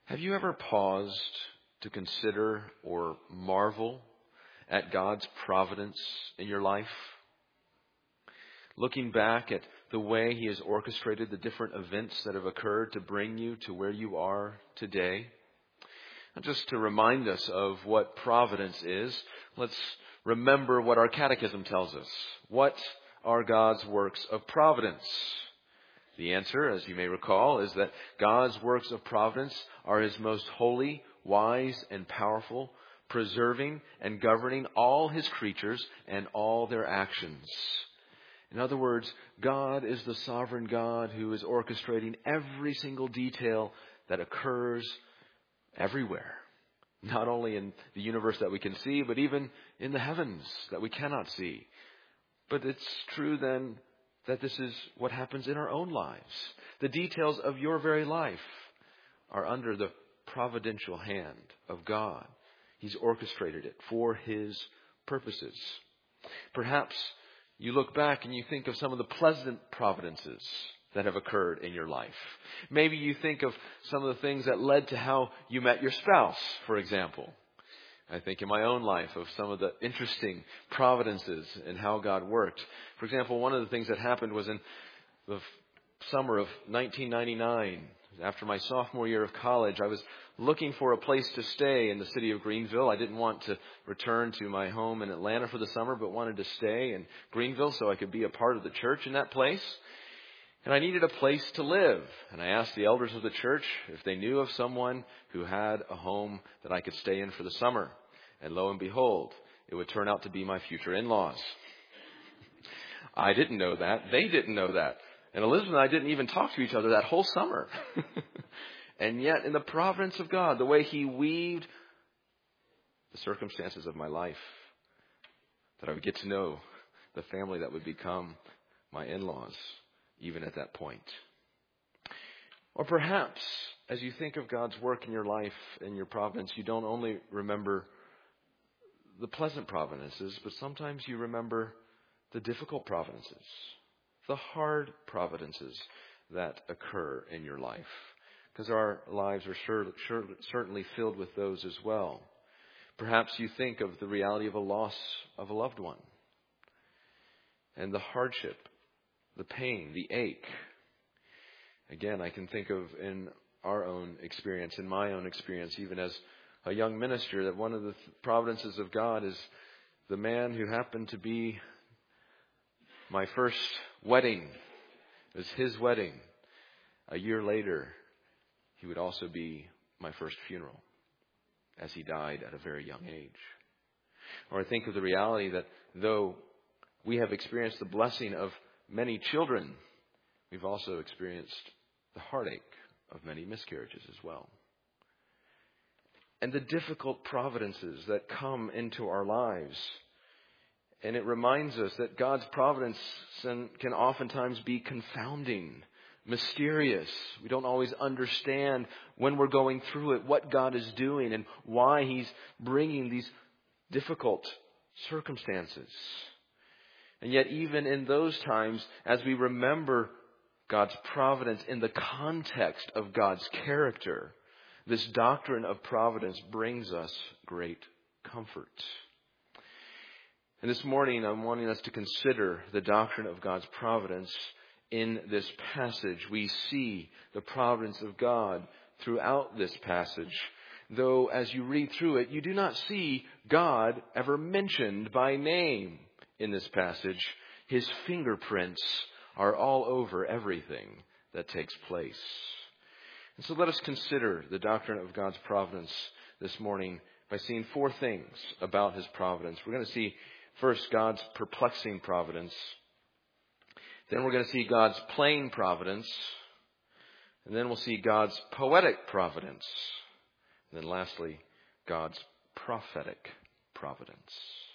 Have you ever paused to consider or marvel at God's providence in your life? Looking back at the way He has orchestrated the different events that have occurred to bring you to where you are today. And just to remind us of what providence is, let's remember what our catechism tells us. What are God's works of providence? The answer, as you may recall, is that God's works of providence are His most holy, wise, and powerful, preserving and governing all His creatures and all their actions. In other words, God is the sovereign God who is orchestrating every single detail that occurs everywhere. Not only in the universe that we can see, but even in the heavens that we cannot see. But it's true then that this is what happens in our own lives. The details of your very life are under the providential hand of God. He's orchestrated it for His purposes. Perhaps you look back and you think of some of the pleasant providences that have occurred in your life. Maybe you think of some of the things that led to how you met your spouse, for example. I think in my own life of some of the interesting providences and how God worked. For example, one of the things that happened was in the summer of 1999, after my sophomore year of college, I was looking for a place to stay in the city of Greenville. I didn't want to return to my home in Atlanta for the summer, but wanted to stay in Greenville so I could be a part of the church in that place. And I needed a place to live. And I asked the elders of the church if they knew of someone who had a home that I could stay in for the summer. And lo and behold, it would turn out to be my future in-laws. I didn't know that. They didn't know that. And Elizabeth and I didn't even talk to each other that whole summer. And yet, in the providence of God, the way He weaved the circumstances of my life, that I would get to know the family that would become my in-laws, even at that point. Or perhaps, as you think of God's work in your life and your providence, you don't only remember the pleasant providences, but sometimes you remember the difficult providences, the hard providences that occur in your life. Because our lives are certainly filled with those as well. Perhaps you think of the reality of a loss of a loved one, and the hardship, the pain, the ache. Again, I can think of in our own experience, in my own experience, even as a young minister, that one of the providences of God is the man who happened to be my first wedding. It was his wedding. A year later, he would also be my first funeral, as he died at a very young age. Or I think of the reality that though we have experienced the blessing of many children, we've also experienced the heartache of many miscarriages as well. And the difficult providences that come into our lives. And it reminds us that God's providence can oftentimes be confounding, mysterious. We don't always understand when we're going through it, what God is doing and why He's bringing these difficult circumstances. And yet even in those times, as we remember God's providence in the context of God's character, this doctrine of providence brings us great comfort. And this morning, I'm wanting us to consider the doctrine of God's providence. In this passage, we see the providence of God throughout this passage. Though, as you read through it, you do not see God ever mentioned by name in this passage. His fingerprints are all over everything that takes place. And so let us consider the doctrine of God's providence this morning by seeing four things about His providence. We're going to see first God's perplexing providence. Then we're going to see God's plain providence. And then we'll see God's poetic providence. And then lastly, God's prophetic providence.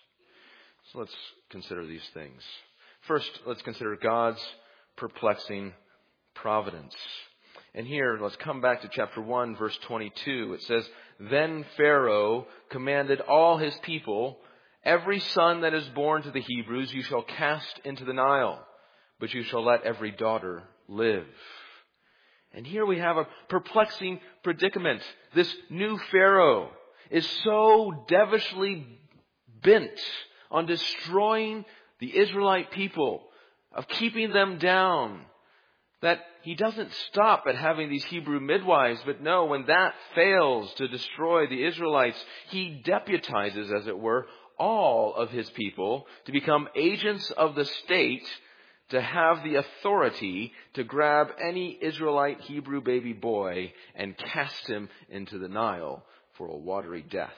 So let's consider these things. First, let's consider God's perplexing providence. And here, let's come back to chapter 1, verse 22. It says, "Then Pharaoh commanded all his people, 'Every son that is born to the Hebrews you shall cast into the Nile, but you shall let every daughter live.' And here we have a perplexing predicament. This new Pharaoh is so devilishly bent on destroying the Israelite people, of keeping them down, that he doesn't stop at having these Hebrew midwives, but no, when that fails to destroy the Israelites, he deputizes, as it were, all of his people to become agents of the state, to have the authority to grab any Israelite Hebrew baby boy and cast him into the Nile for a watery death.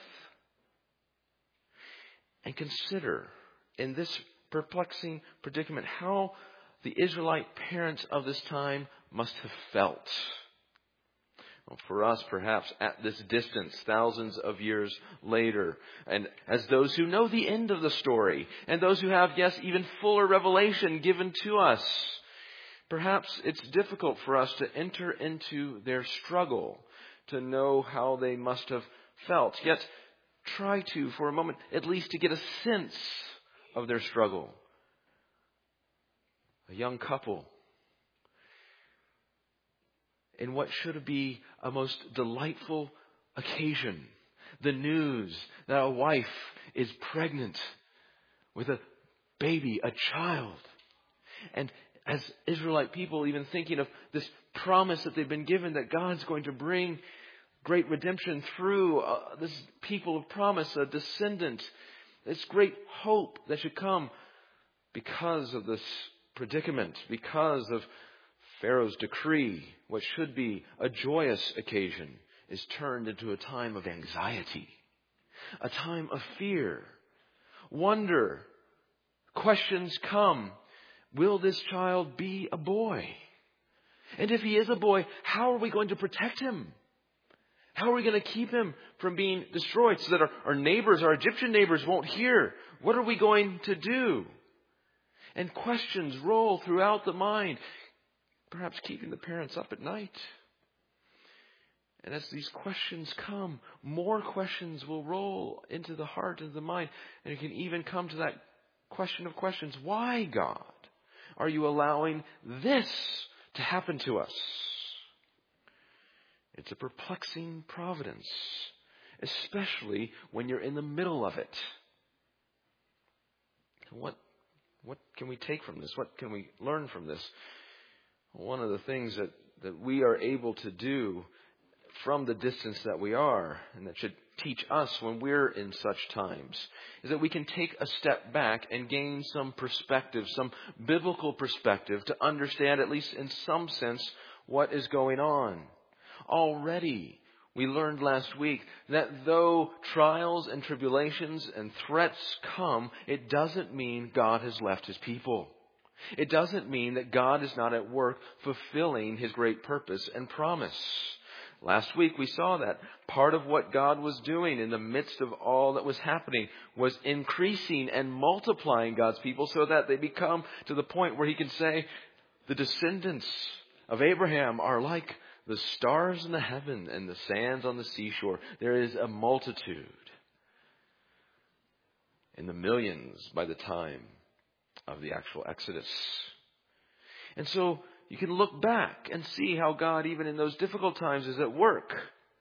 And consider, in this perplexing predicament, how the Israelite parents of this time must have felt. Well, for us, perhaps at this distance, thousands of years later, and as those who know the end of the story, and those who have, yes, even fuller revelation given to us, perhaps it's difficult for us to enter into their struggle, to know how they must have felt. Yet, try to, for a moment, at least to get a sense of their struggle. A young couple, in what should be a most delightful occasion, the news that a wife is pregnant with a baby, a child. And as Israelite people, even thinking of this promise that they've been given, that God's going to bring great redemption through this people of promise, a descendant, this great hope that should come because of this predicament, because of Pharaoh's decree. What should be a joyous occasion is turned into a time of anxiety, a time of fear, wonder. Questions come. Will this child be a boy? And if he is a boy, how are we going to protect him? How are we going to keep him from being destroyed so that our neighbors, our Egyptian neighbors, won't hear? What are we going to do? And questions roll throughout the mind, perhaps keeping the parents up at night. And as these questions come, more questions will roll into the heart and the mind. And it can even come to that question of questions. Why, God, are you allowing this to happen to us? It's a perplexing providence, especially when you're in the middle of it. What can we take from this? What can we learn from this? One of the things that we are able to do from the distance that we are, and that should teach us when we're in such times, is that we can take a step back and gain some perspective, some biblical perspective, to understand, at least in some sense, what is going on. Already, we learned last week that though trials and tribulations and threats come, it doesn't mean God has left his people. It doesn't mean that God is not at work fulfilling his great purpose and promise. Last week we saw that part of what God was doing in the midst of all that was happening was increasing and multiplying God's people so that they become to the point where he can say, the descendants of Abraham are like the stars in the heaven and the sands on the seashore. There is a multitude in the millions by the time of the actual Exodus. And so you can look back and see how God, even in those difficult times, is at work,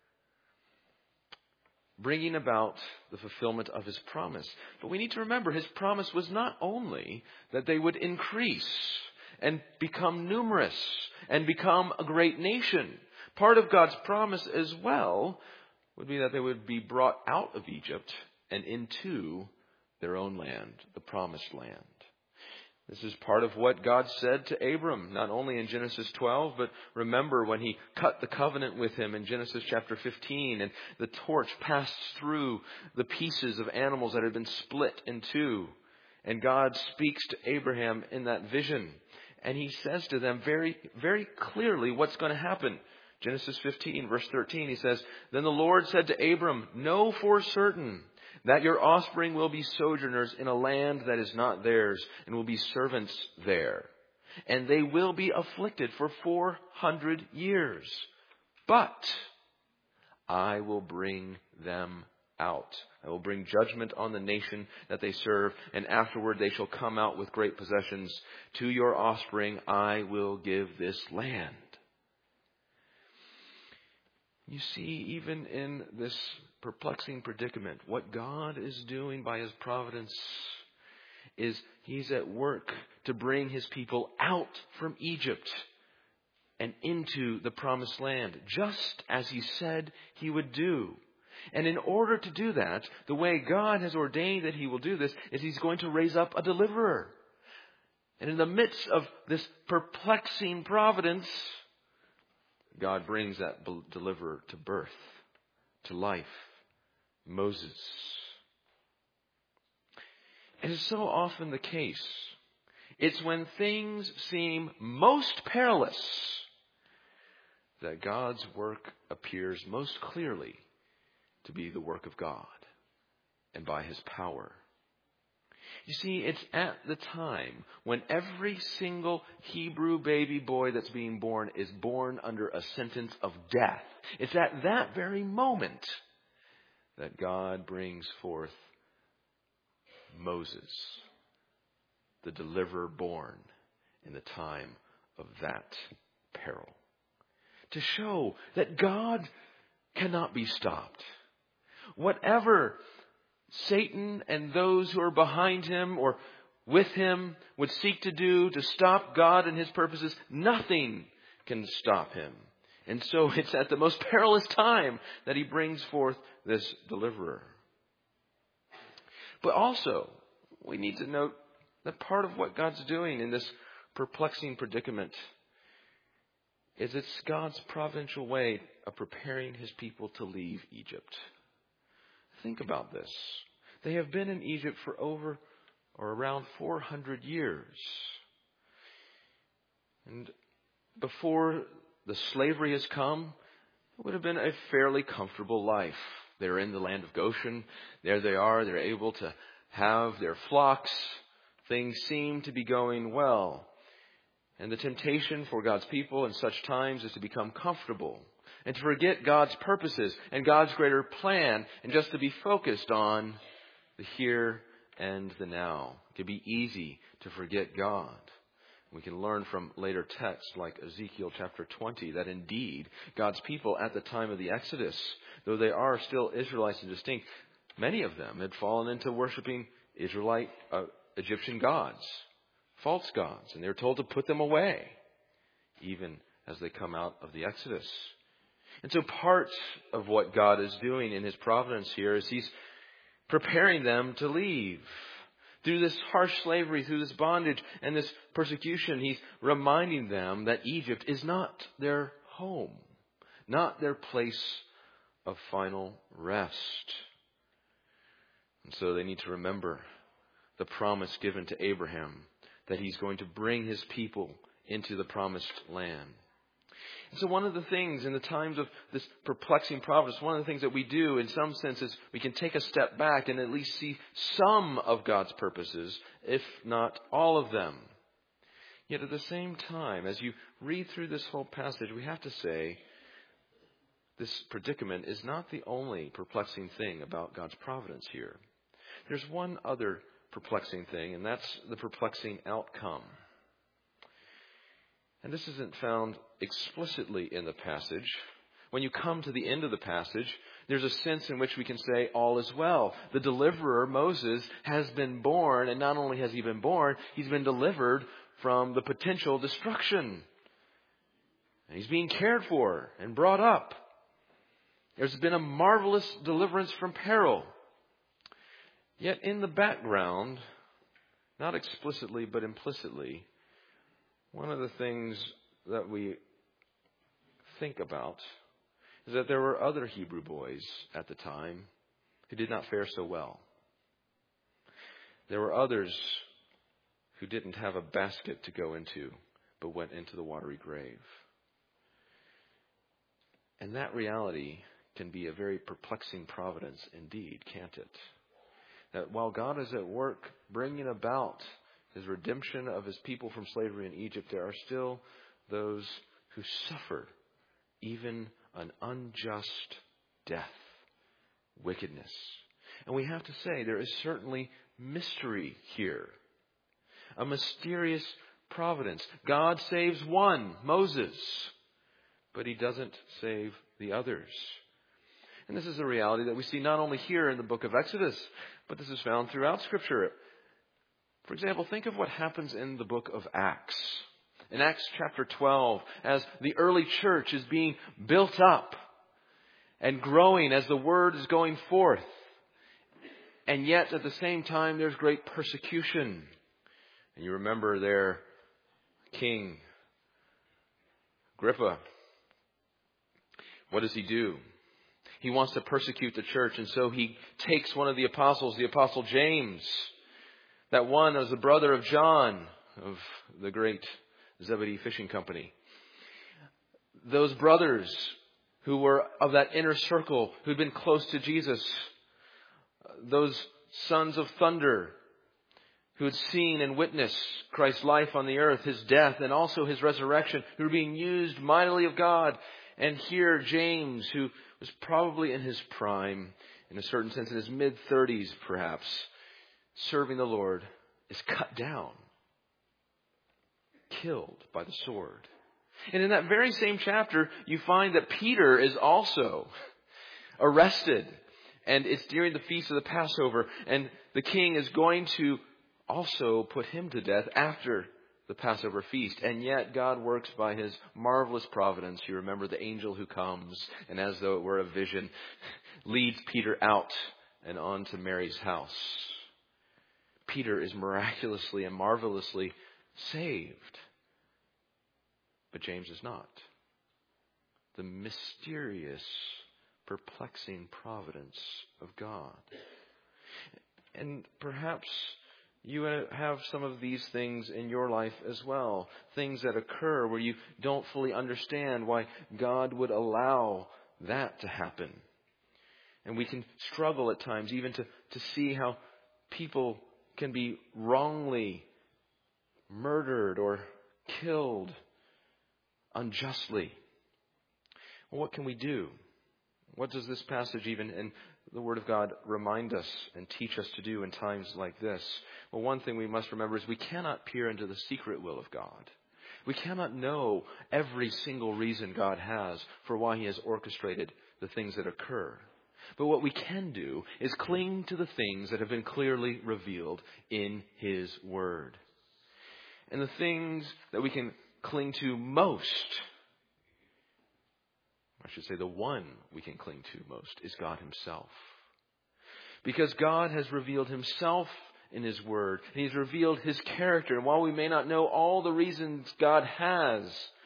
bringing about the fulfillment of his promise. But we need to remember, his promise was not only that they would increase and become numerous and become a great nation. Part of God's promise as well would be that they would be brought out of Egypt and into their own land, the promised land. This is part of what God said to Abram, not only in Genesis 12, but remember when he cut the covenant with him in Genesis chapter 15, and the torch passed through the pieces of animals that had been split in two. And God speaks to Abraham in that vision. And he says to them very, very clearly what's going to happen. Genesis 15, verse 13, he says, "Then the Lord said to Abram, know for certain that your offspring will be sojourners in a land that is not theirs, and will be servants there. And they will be afflicted for 400 years. But I will bring them out. I will bring judgment on the nation that they serve, and afterward they shall come out with great possessions. To your offspring I will give this land." You see, even in this perplexing predicament, what God is doing by His providence is He's at work to bring His people out from Egypt and into the promised land, just as He said He would do. And in order to do that, the way God has ordained that He will do this is He's going to raise up a deliverer. And in the midst of this perplexing providence, God brings that deliverer to birth, to life, Moses. It is so often the case. It's when things seem most perilous that God's work appears most clearly to be the work of God and by His power. You see, it's at the time when every single Hebrew baby boy that's being born is born under a sentence of death. It's at that very moment that God brings forth Moses, the deliverer born in the time of that peril, to show that God cannot be stopped. Whatever Satan and those who are behind him or with him would seek to do to stop God and His purposes, nothing can stop Him. And so it's at the most perilous time that He brings forth this deliverer. But also, we need to note that part of what God's doing in this perplexing predicament is it's God's providential way of preparing His people to leave Egypt. Think about this. They have been in Egypt for over or around 400 years. And before the slavery has come, it would have been a fairly comfortable life. They're in the land of Goshen. There they are. They're able to have their flocks. Things seem to be going well. And the temptation for God's people in such times is to become comfortable and to forget God's purposes and God's greater plan and just to be focused on the here and the now. It can be easy to forget God. We can learn from later texts like Ezekiel chapter 20 that indeed God's people at the time of the Exodus, though they are still Israelites and distinct, many of them had fallen into worshiping Egyptian gods, false gods, and they're told to put them away even as they come out of the Exodus. And so part of what God is doing in His providence here is He's preparing them to leave. Through this harsh slavery, through this bondage and this persecution, He's reminding them that Egypt is not their home, not their place of final rest. And so they need to remember the promise given to Abraham that he's going to bring his people into the promised land. And so one of the things in the times of this perplexing providence, one of the things that we do in some senses, we can take a step back and at least see some of God's purposes, if not all of them. Yet at the same time, as you read through this whole passage, we have to say this predicament is not the only perplexing thing about God's providence here. There's one other perplexing thing, and that's the perplexing outcome. And this isn't found explicitly in the passage. When you come to the end of the passage, there's a sense in which we can say all is well. The deliverer, Moses, has been born, and not only has he been born, he's been delivered from the potential destruction. And he's being cared for and brought up. There's been a marvelous deliverance from peril. Yet in the background, not explicitly but implicitly, one of the things that we think about is that there were other Hebrew boys at the time who did not fare so well. There were others who didn't have a basket to go into, but went into the watery grave. And that reality can be a very perplexing providence indeed, can't it? That while God is at work bringing about His redemption of His people from slavery in Egypt, there are still those who suffer even an unjust death, wickedness. And we have to say there is certainly mystery here, a mysterious providence. God saves one, Moses, but He doesn't save the others. And this is a reality that we see not only here in the book of Exodus, but this is found throughout Scripture. For example, think of what happens in the book of Acts. In Acts chapter 12, as the early church is being built up and growing as the word is going forth. And yet, at the same time, there's great persecution. And you remember their king, Agrippa. What does he do? He wants to persecute the church, and so he takes one of the apostles, the apostle James. That one was the brother of John, of the great Zebedee Fishing Company. Those brothers who were of that inner circle, who'd been close to Jesus. Those sons of thunder who had seen and witnessed Christ's life on the earth, His death, and also His resurrection, who were being used mightily of God. And here James, who was probably in his prime, in a certain sense, in his mid-30s perhaps, serving the Lord, is cut down, killed by the sword. And in that very same chapter, you find that Peter is also arrested. And it's during the feast of the Passover. And the king is going to also put him to death after the Passover feast. And yet God works by His marvelous providence. You remember the angel who comes and, as though it were a vision, leads Peter out and on to Mary's house. Peter is miraculously and marvelously saved. But James is not. The mysterious, perplexing providence of God. And perhaps you have some of these things in your life as well. Things that occur where you don't fully understand why God would allow that to happen. And we can struggle at times even to see how people can be wrongly murdered or killed unjustly. Well, what can we do? What does this passage even in the Word of God remind us and teach us to do in times like this? Well, one thing we must remember is we cannot peer into the secret will of God. We cannot know every single reason God has for why He has orchestrated the things that occur. But what we can do is cling to the things that have been clearly revealed in His Word. And the things that we can cling to most, I should say the one we can cling to most, is God Himself. Because God has revealed Himself in His Word. And He's revealed His character. And while we may not know all the reasons God has,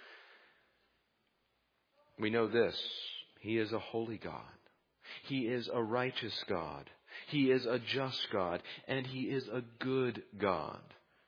we know this: He is a holy God. He is a righteous God. He is a just God. And He is a good God.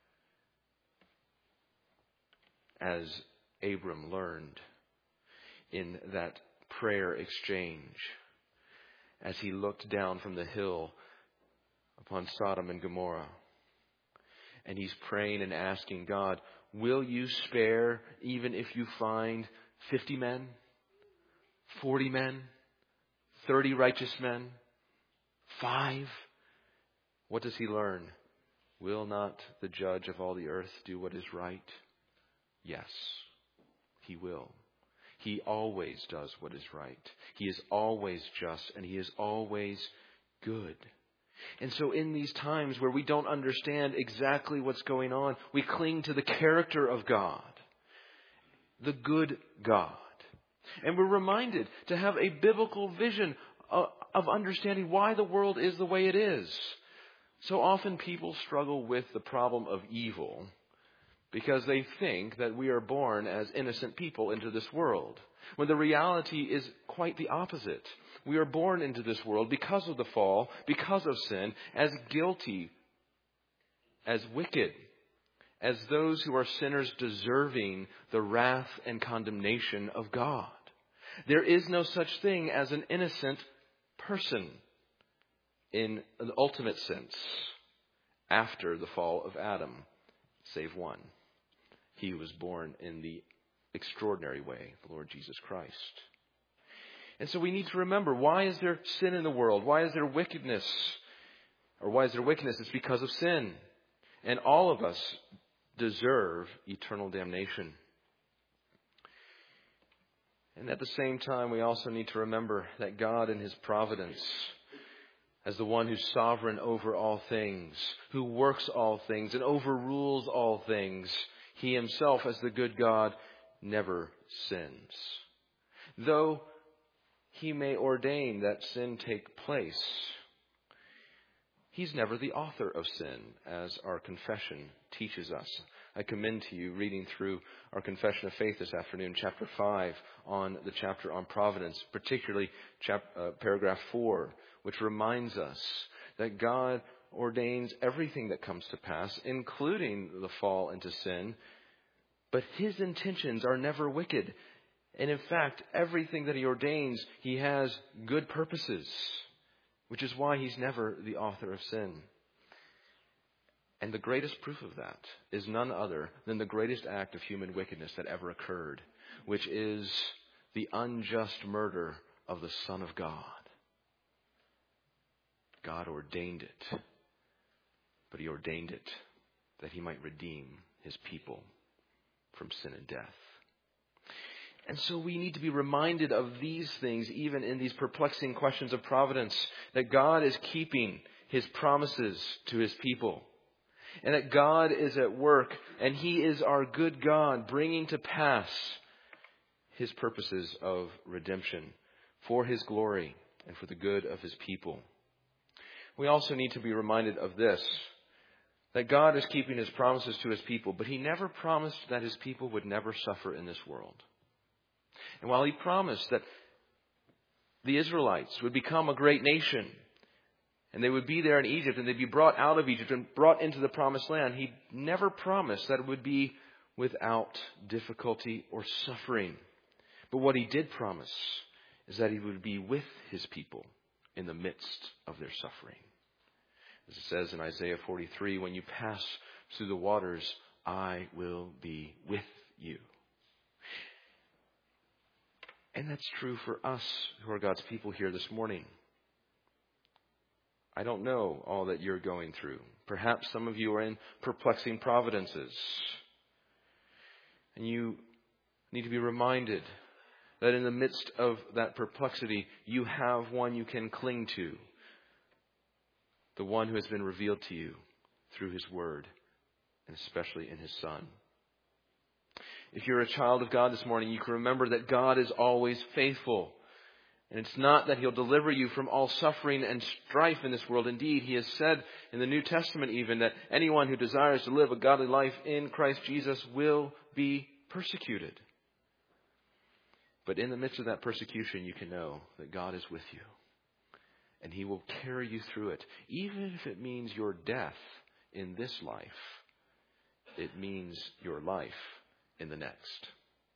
As Abram learned in that prayer exchange, as he looked down from the hill upon Sodom and Gomorrah. And he's praying and asking God, will you spare even if you find 50 men, 40 men, 30 righteous men, 5? What does he learn? Will not the judge of all the earth do what is right? Yes, He will. He always does what is right. He is always just, and He is always good. And so in these times where we don't understand exactly what's going on, we cling to the character of God, the good God. And we're reminded to have a biblical vision of understanding why the world is the way it is. So often people struggle with the problem of evil because they think that we are born as innocent people into this world, when the reality is quite the opposite. We are born into this world because of the fall, because of sin, as guilty, as wicked, as those who are sinners deserving the wrath and condemnation of God. There is no such thing as an innocent person in an ultimate sense after the fall of Adam, save one. He was born in the extraordinary way, the Lord Jesus Christ. And so we need to remember, why is there sin in the world? Why is there wickedness? Or why is there wickedness? It's because of sin. And all of us deserve eternal damnation. And at the same time, we also need to remember that God in His providence, as the one who's sovereign over all things, who works all things and overrules all things, He Himself, as the good God, never sins. Though He may ordain that sin take place, He's never the author of sin, as our confession teaches us. I commend to you reading through our Confession of Faith this afternoon, chapter 5, on the chapter on providence, particularly paragraph 4, which reminds us that God ordains everything that comes to pass, including the fall into sin, but His intentions are never wicked. And in fact, everything that He ordains, He has good purposes, which is why He's never the author of sin. And the greatest proof of that is none other than the greatest act of human wickedness that ever occurred, which is the unjust murder of the Son of God. God ordained it, but He ordained it that He might redeem His people from sin and death. And so we need to be reminded of these things, even in these perplexing questions of providence, that God is keeping His promises to His people, and that God is at work, and He is our good God, bringing to pass His purposes of redemption for His glory and for the good of His people. We also need to be reminded of this, that God is keeping His promises to His people, but He never promised that His people would never suffer in this world. And while He promised that the Israelites would become a great nation, and they would be there in Egypt, and they'd be brought out of Egypt and brought into the promised land, He never promised that it would be without difficulty or suffering. But what He did promise is that He would be with His people in the midst of their suffering. As it says in Isaiah 43, when you pass through the waters, I will be with you. And that's true for us who are God's people here this morning. I don't know all that you're going through. Perhaps some of you are in perplexing providences. And you need to be reminded that in the midst of that perplexity, you have one you can cling to. The one who has been revealed to you through His Word, and especially in His Son. If you're a child of God this morning, you can remember that God is always faithful. And it's not that He'll deliver you from all suffering and strife in this world. Indeed, He has said in the New Testament even that anyone who desires to live a godly life in Christ Jesus will be persecuted. But in the midst of that persecution, you can know that God is with you. And He will carry you through it. Even if it means your death in this life, it means your life in the next.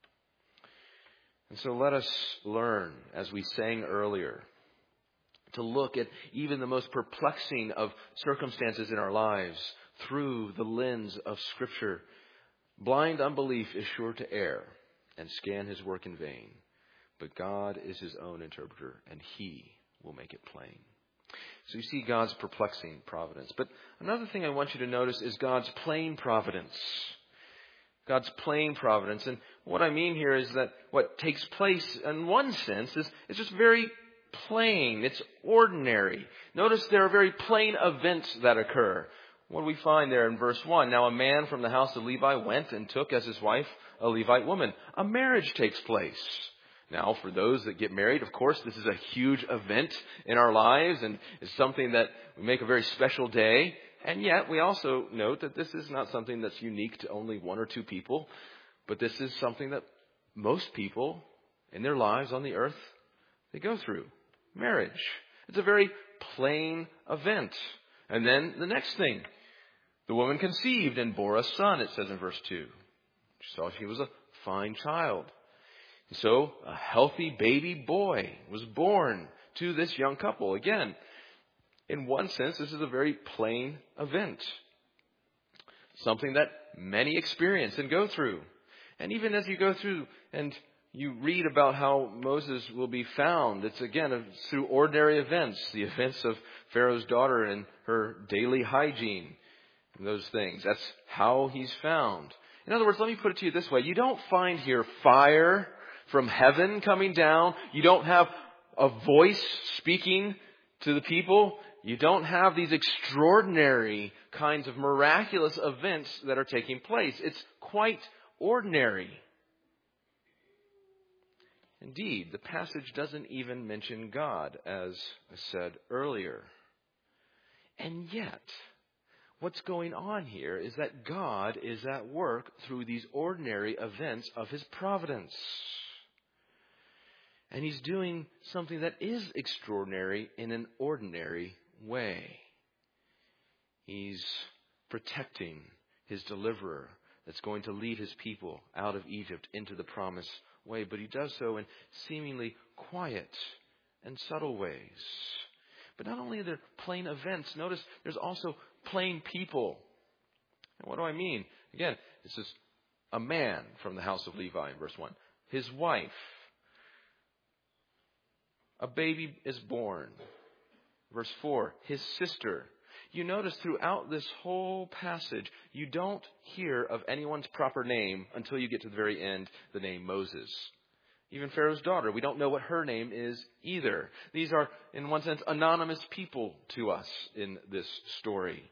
And so let us learn, as we sang earlier, to look at even the most perplexing of circumstances in our lives through the lens of Scripture. Blind unbelief is sure to err and scan His work in vain. But God is His own interpreter, and He will make it plain. So you see God's perplexing providence. But another thing I want you to notice is God's plain providence. God's plain providence. And what I mean here is that what takes place in one sense is just very plain. It's ordinary. Notice there are very plain events that occur. What do we find there in verse 1? Now a man from the house of Levi went and took as his wife a Levite woman. A marriage takes place. Now, for those that get married, of course, this is a huge event in our lives, and it's something that we make a very special day. And yet, we also note that this is not something that's unique to only one or two people, but this is something that most people in their lives on the earth, they go through. Marriage. It's a very plain event. And then the next thing, the woman conceived and bore a son, it says in verse 2. She saw he was a fine child. So a healthy baby boy was born to this young couple. Again, in one sense, this is a very plain event. Something that many experience and go through. And even as you go through and you read about how Moses will be found, it's again through ordinary events. The events of Pharaoh's daughter and her daily hygiene and those things. That's how he's found. In other words, let me put it to you this way. You don't find here fire from heaven coming down. You don't have a voice speaking to the people. You don't have these extraordinary kinds of miraculous events that are taking place. It's quite ordinary. Indeed, the passage doesn't even mention God, as I said earlier. And yet, what's going on here is that God is at work through these ordinary events of His providence. And He's doing something that is extraordinary in an ordinary way. He's protecting His deliverer that's going to lead His people out of Egypt into the promised way. But He does so in seemingly quiet and subtle ways. But not only are there plain events, notice there's also plain people. And what do I mean? Again, this is a man from the house of Levi in verse 1. His wife. A baby is born. Verse 4, his sister. You notice throughout this whole passage, you don't hear of anyone's proper name until you get to the very end, the name Moses. Even Pharaoh's daughter, we don't know what her name is either. These are, in one sense, anonymous people to us in this story.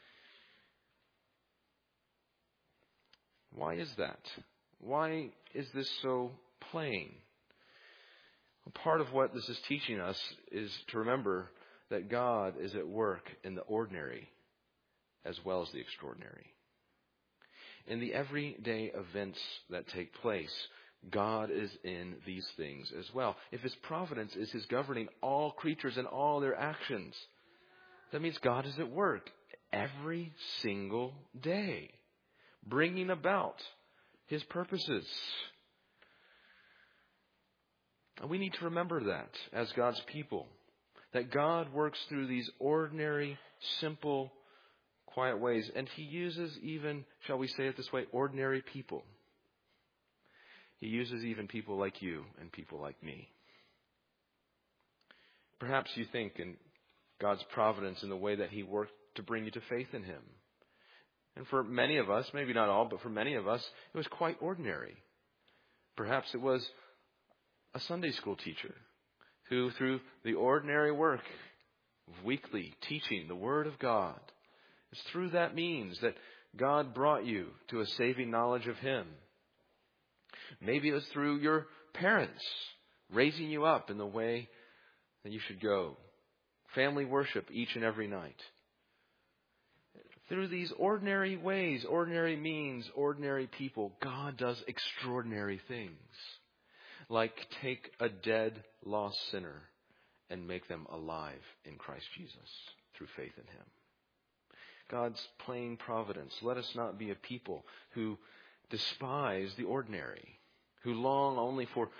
Why is that? Why is this so plain? Well, part of what this is teaching us is to remember that God is at work in the ordinary as well as the extraordinary. In the everyday events that take place, God is in these things as well. If His providence is His governing all creatures and all their actions, that means God is at work every single day, bringing about His purposes. And we need to remember that as God's people, that God works through these ordinary, simple, quiet ways. And He uses even, shall we say it this way, ordinary people. He uses even people like you and people like me. Perhaps you think in God's providence in the way that He worked to bring you to faith in Him. And for many of us, maybe not all, but for many of us, it was quite ordinary. Perhaps it was a Sunday school teacher who, through the ordinary work of weekly teaching the Word of God, it's through that means that God brought you to a saving knowledge of Him. Maybe it was through your parents raising you up in the way that you should go. Family worship each and every night. Through these ordinary ways, ordinary means, ordinary people, God does extraordinary things. Like take a dead, lost sinner and make them alive in Christ Jesus through faith in Him. God's plain providence. Let us not be a people who despise the ordinary, who long only for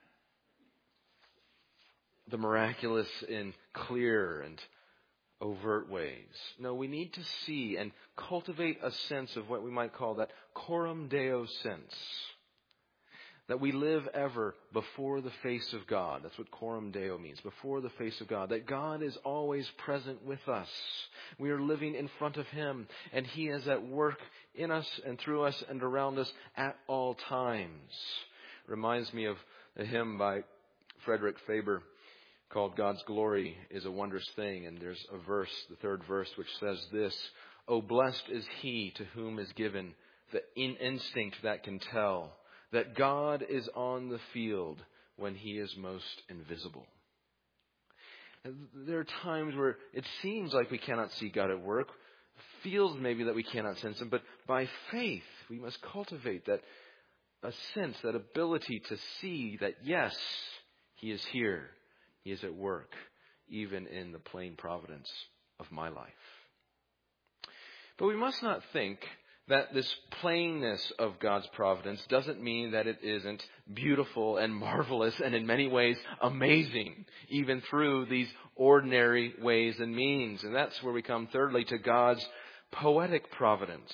the miraculous in clear and overt ways. No, we need to see and cultivate a sense of what we might call that coram Deo sense. That we live ever before the face of God. That's what coram Deo means, before the face of God. That God is always present with us. We are living in front of Him, and He is at work in us and through us and around us at all times. Reminds me of a hymn by Frederick Faber called God's Glory is a Wondrous Thing. And there's a verse, the third verse, which says this: "Oh, blessed is he to whom is given the instinct that can tell that God is on the field when He is most invisible." There are times where it seems like we cannot see God at work. Feels maybe that we cannot sense Him. But by faith, we must cultivate that a sense, that ability to see that, yes, He is here. He is at work, even in the plain providence of my life. But we must not think that this plainness of God's providence doesn't mean that it isn't beautiful and marvelous and in many ways amazing, even through these ordinary ways and means. And that's where we come thirdly to God's poetic providence.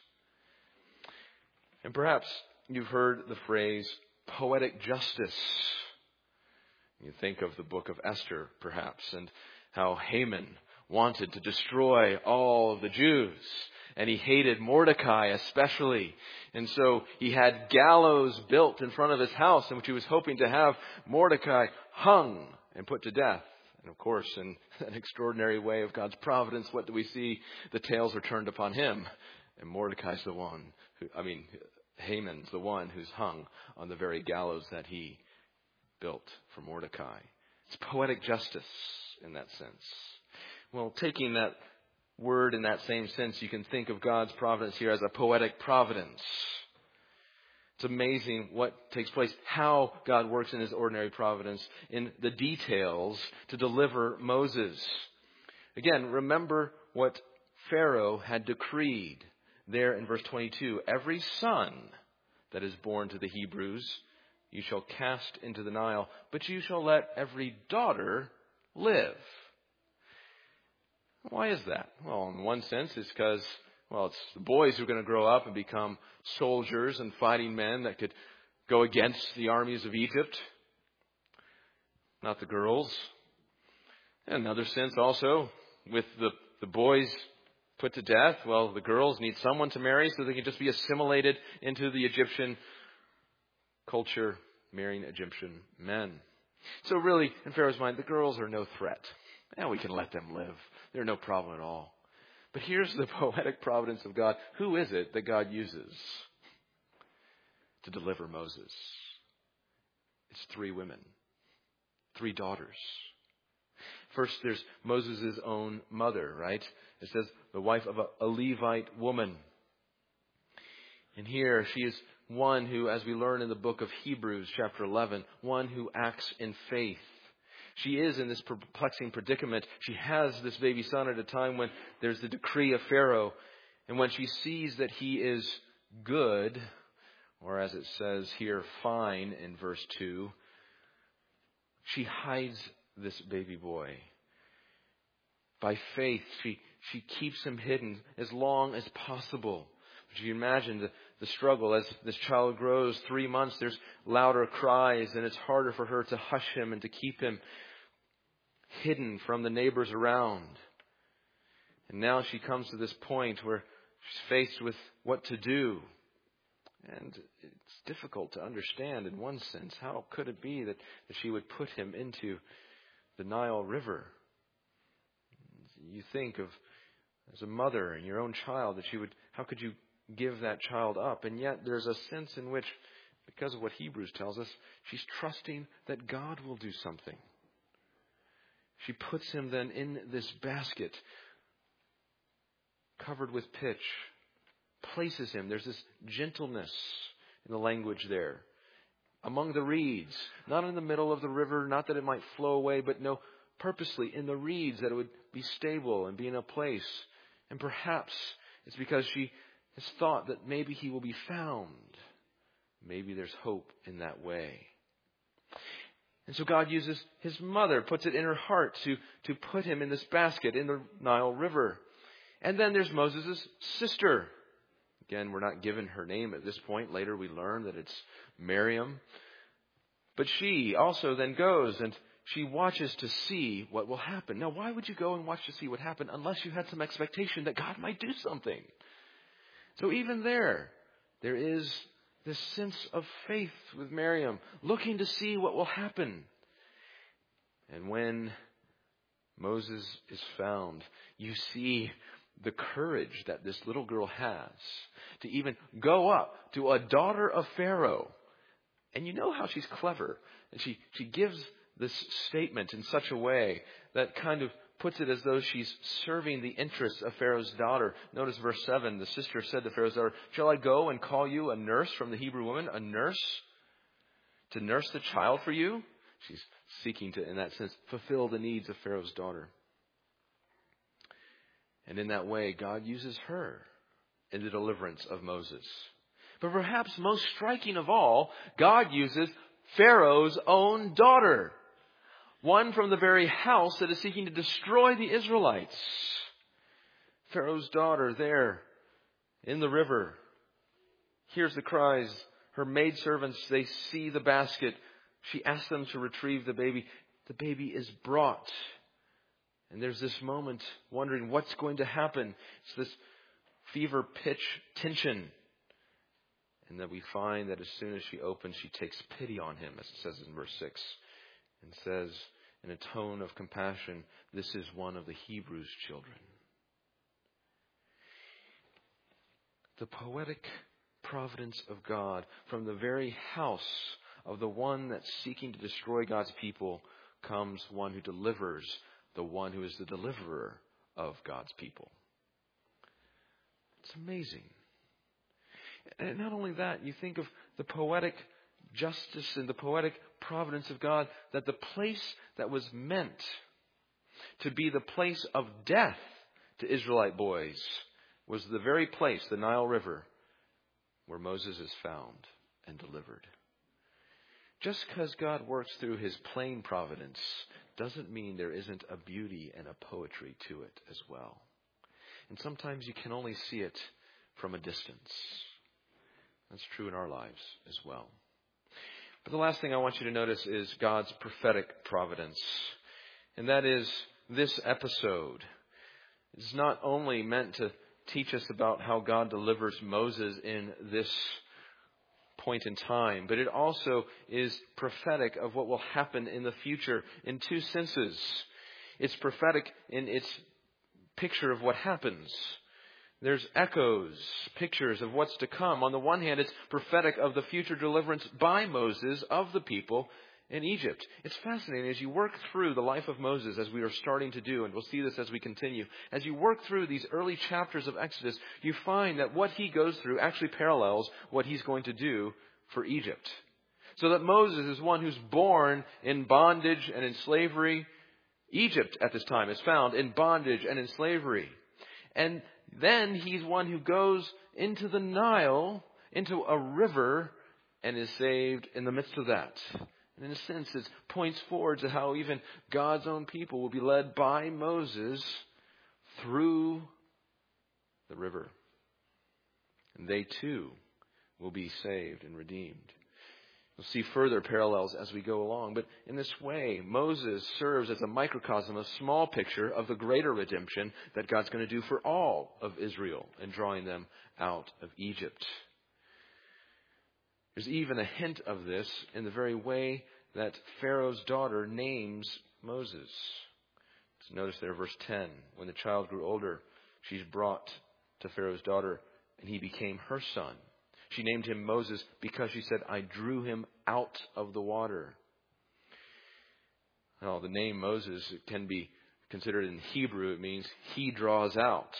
And perhaps you've heard the phrase poetic justice. You think of the book of Esther, perhaps, and how Haman wanted to destroy all of the Jews. And he hated Mordecai especially. And so he had gallows built in front of his house in which he was hoping to have Mordecai hung and put to death. And of course, in an extraordinary way of God's providence, what do we see? The tails are turned upon him. And Mordecai's the one Haman's the one who's hung on the very gallows that he built for Mordecai. It's poetic justice in that sense. Well, taking that word in that same sense, you can think of God's providence here as a poetic providence. It's amazing what takes place, how God works in his ordinary providence in the details to deliver Moses. Again, remember what Pharaoh had decreed there in verse 22. Every son that is born to the Hebrews you shall cast into the Nile, but you shall let every daughter live. Why is that? Well, in one sense, it's because, it's the boys who are going to grow up and become soldiers and fighting men that could go against the armies of Egypt, not the girls. In another sense also, with the boys put to death, the girls need someone to marry so they can just be assimilated into the Egyptian culture, marrying Egyptian men. So really, in Pharaoh's mind, the girls are no threat. We can let them live. They're no problem at all. But here's the poetic providence of God. Who is it that God uses to deliver Moses? It's 3 women, 3 daughters. First, there's Moses' own mother, right? It says the wife of a Levite woman. And here she is one who, as we learn in the book of Hebrews, chapter 11, one who acts in faith. She is in this perplexing predicament. She has this baby son at a time when there's the decree of Pharaoh. And when she sees that he is good, or as it says here, fine in verse 2, she hides this baby boy. By faith, she keeps him hidden as long as possible. But you imagine the struggle as this child grows. 3 months, there's louder cries, and it's harder for her to hush him and to keep him hidden from the neighbors around. And now she comes to this point where she's faced with what to do. And it's difficult to understand in one sense. How could it be that she would put him into the Nile River? You think of, as a mother and your own child, how could you give that child up? And yet there's a sense in which, because of what Hebrews tells us, she's trusting that God will do something. She puts him then in this basket covered with pitch, places him. There's this gentleness in the language there. Among the reeds, not in the middle of the river, not that it might flow away, but no, purposely in the reeds, that it would be stable and be in a place. And perhaps it's because she has thought that maybe he will be found. Maybe there's hope in that way. And so God uses his mother, puts it in her heart to put him in this basket in the Nile River. And then there's Moses' sister. Again, we're not given her name at this point. Later we learn that it's Miriam. But she also then goes and she watches to see what will happen. Now, why would you go and watch to see what happened unless you had some expectation that God might do something? So even there is this sense of faith with Miriam, looking to see what will happen. And when Moses is found, you see the courage that this little girl has to even go up to a daughter of Pharaoh. And you know how she's clever. And she gives this statement in such a way that kind of puts it as though she's serving the interests of Pharaoh's daughter. Notice verse 7. The sister said to Pharaoh's daughter, "Shall I go and call you a nurse?" From the Hebrew woman, a nurse? To nurse the child for you? She's seeking to, in that sense, fulfill the needs of Pharaoh's daughter. And in that way, God uses her in the deliverance of Moses. But perhaps most striking of all, God uses Pharaoh's own daughter. One from the very house that is seeking to destroy the Israelites. Pharaoh's daughter there in the river hears the cries. Her maidservants, they see the basket. She asks them to retrieve the baby. The baby is brought. And there's this moment wondering what's going to happen. It's this fever pitch tension. And that we find that as soon as she opens, she takes pity on him, as it says in verse 6, and says in a tone of compassion, "This is one of the Hebrews' children." The poetic providence of God, from the very house of the one that's seeking to destroy God's people, comes one who delivers the one who is the deliverer of God's people. It's amazing. And not only that, you think of the poetic justice and the poetic providence of God, that the place that was meant to be the place of death to Israelite boys was the very place, the Nile River, where Moses is found and delivered. Just because God works through his plain providence doesn't mean there isn't a beauty and a poetry to it as well. And sometimes you can only see it from a distance. That's true in our lives as well. But the last thing I want you to notice is God's prophetic providence. And that is, this episode is not only meant to teach us about how God delivers Moses in this point in time, but it also is prophetic of what will happen in the future in two senses. It's prophetic in its picture of what happens. There's echoes, pictures of what's to come. On the one hand, it's prophetic of the future deliverance by Moses of the people in Egypt. It's fascinating as you work through the life of Moses, as we are starting to do, and we'll see this as we continue. As you work through these early chapters of Exodus, you find that what he goes through actually parallels what he's going to do for Egypt. So that Moses is one who's born in bondage and in slavery. Egypt at this time is found in bondage and in slavery. And then he's one who goes into the Nile, into a river, and is saved in the midst of that. And in a sense, it points forward to how even God's own people will be led by Moses through the river. And they too will be saved and redeemed. We'll see further parallels as we go along. But in this way, Moses serves as a microcosm, a small picture of the greater redemption that God's going to do for all of Israel in drawing them out of Egypt. There's even a hint of this in the very way that Pharaoh's daughter names Moses. So notice there, verse 10. When the child grew older, she's brought to Pharaoh's daughter, and he became her son. She named him Moses because she said, "I drew him out of the water." Now, the name Moses can be considered in Hebrew. It means he draws out.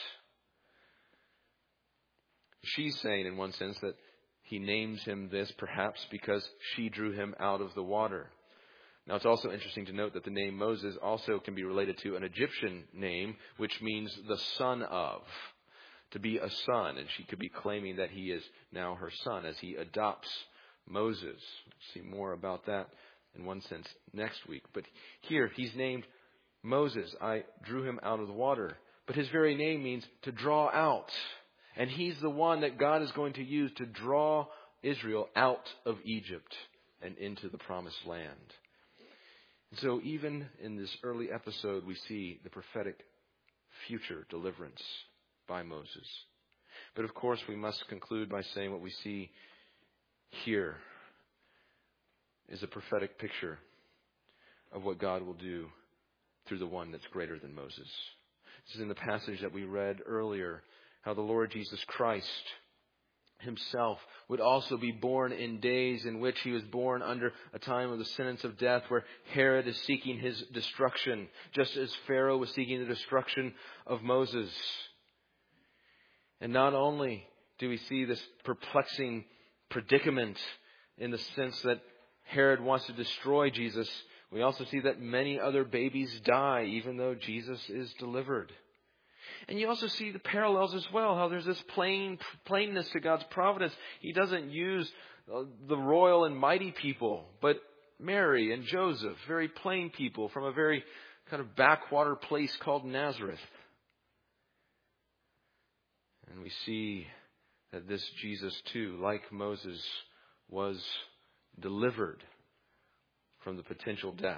She's saying in one sense that he names him this perhaps because she drew him out of the water. Now, it's also interesting to note that the name Moses also can be related to an Egyptian name, which means the son of. To be a son, and she could be claiming that he is now her son as he adopts Moses. We'll see more about that in one sense next week. But here he's named Moses. I drew him out of the water. But his very name means to draw out. And he's the one that God is going to use to draw Israel out of Egypt and into the promised land. And so even in this early episode, we see the prophetic future deliverance by Moses. But of course, we must conclude by saying what we see here is a prophetic picture of what God will do through the one that's greater than Moses. This is in the passage that we read earlier, how the Lord Jesus Christ himself would also be born in days in which he was born under a time of the sentence of death, where Herod is seeking his destruction, just as Pharaoh was seeking the destruction of Moses. And not only do we see this perplexing predicament in the sense that Herod wants to destroy Jesus, we also see that many other babies die even though Jesus is delivered. And you also see the parallels as well, how there's this plainness to God's providence. He doesn't use the royal and mighty people, but Mary and Joseph, very plain people from a very kind of backwater place called Nazareth. And we see that this Jesus too, like Moses, was delivered from the potential death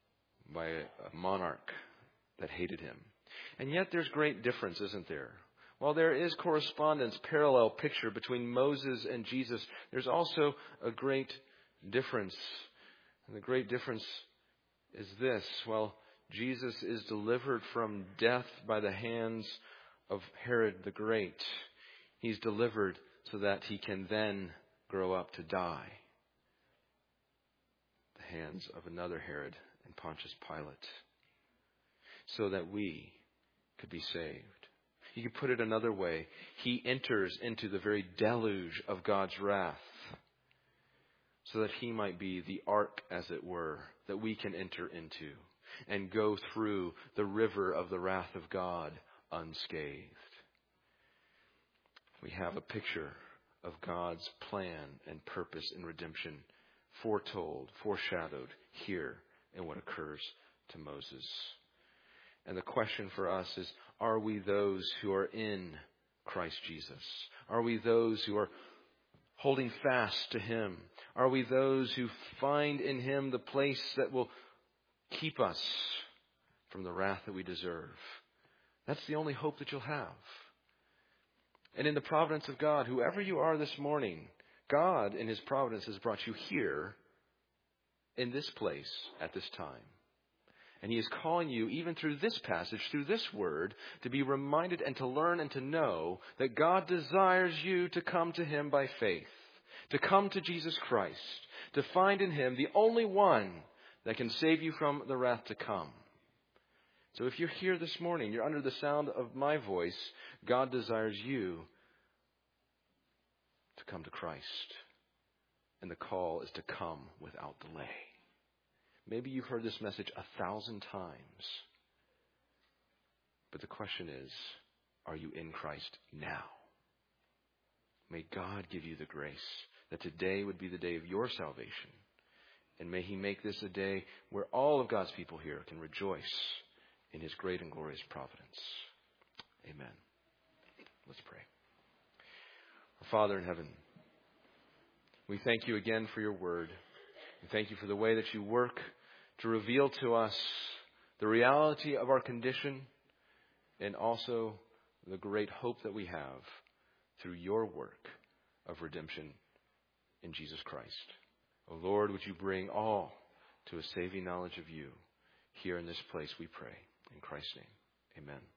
by a monarch that hated him. And yet there's great difference, isn't there? While there is correspondence, parallel picture between Moses and Jesus, there's also a great difference. And the great difference is this. While Jesus is delivered from death by the hands of Herod the Great, he's delivered so that he can then grow up to die. The hands of another Herod and Pontius Pilate. So that we could be saved. You could put it another way. He enters into the very deluge of God's wrath so that he might be the ark, as it were, that we can enter into and go through the river of the wrath of God unscathed. We have a picture of God's plan and purpose in redemption, foretold, foreshadowed here in what occurs to Moses. And the question for us is, are we those who are in Christ Jesus? Are we those who are holding fast to Him? Are we those who find in Him the place that will keep us from the wrath that we deserve? That's the only hope that you'll have. And in the providence of God, whoever you are this morning, God in His providence has brought you here in this place at this time. And He is calling you, even through this passage, through this word, to be reminded and to learn and to know that God desires you to come to Him by faith, to come to Jesus Christ, to find in Him the only one that can save you from the wrath to come. So if you're here this morning, you're under the sound of my voice, God desires you to come to Christ. And the call is to come without delay. Maybe you've heard this message 1,000 times. But the question is, are you in Christ now? May God give you the grace that today would be the day of your salvation. And may He make this a day where all of God's people here can rejoice in His great and glorious providence. Amen. Let's pray. Our Father in heaven, we thank you again for your word. We thank you for the way that you work to reveal to us the reality of our condition and also the great hope that we have through your work of redemption in Jesus Christ. O Lord, would you bring all to a saving knowledge of you here in this place, we pray. In Christ's name, amen.